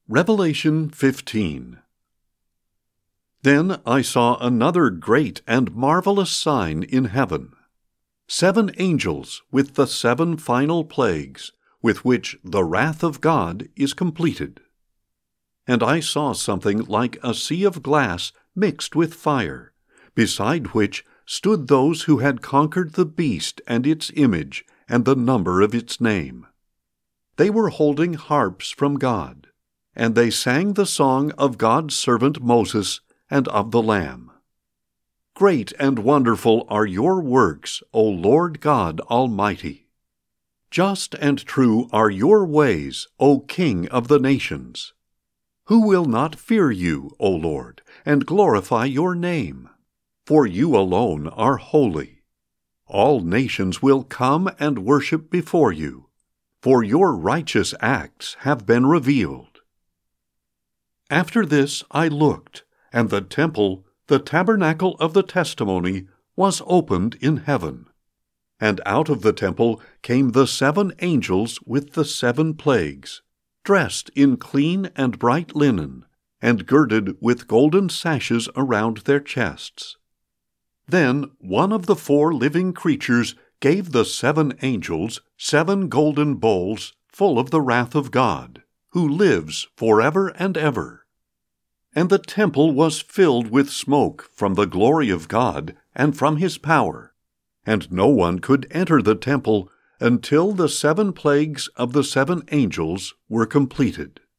Revelation 15. Then I saw another great and marvelous sign in heaven. 7 angels with the 7 final plagues, with which the wrath of God is completed. And I saw something like a sea of glass mixed with fire, beside which stood those who had conquered the beast and its image and the number of its name. They were holding harps from God, and they sang the song of God's servant Moses and of the Lamb. Great and wonderful are your works, O Lord God Almighty. Just and true are your ways, O King of the nations. Who will not fear you, O Lord, and glorify your name? For you alone are holy. All nations will come and worship before you, for your righteous acts have been revealed. After this I looked, and the temple, the tabernacle of the testimony, was opened in heaven. And out of the temple came the 7 angels with the 7 plagues, dressed in clean and bright linen, and girded with golden sashes around their chests. Then one of the 4 living creatures gave the 7 angels 7 golden bowls full of the wrath of God, who lives forever and ever. And the temple was filled with smoke from the glory of God and from his power, and no one could enter the temple until the 7 plagues of the 7 angels were completed.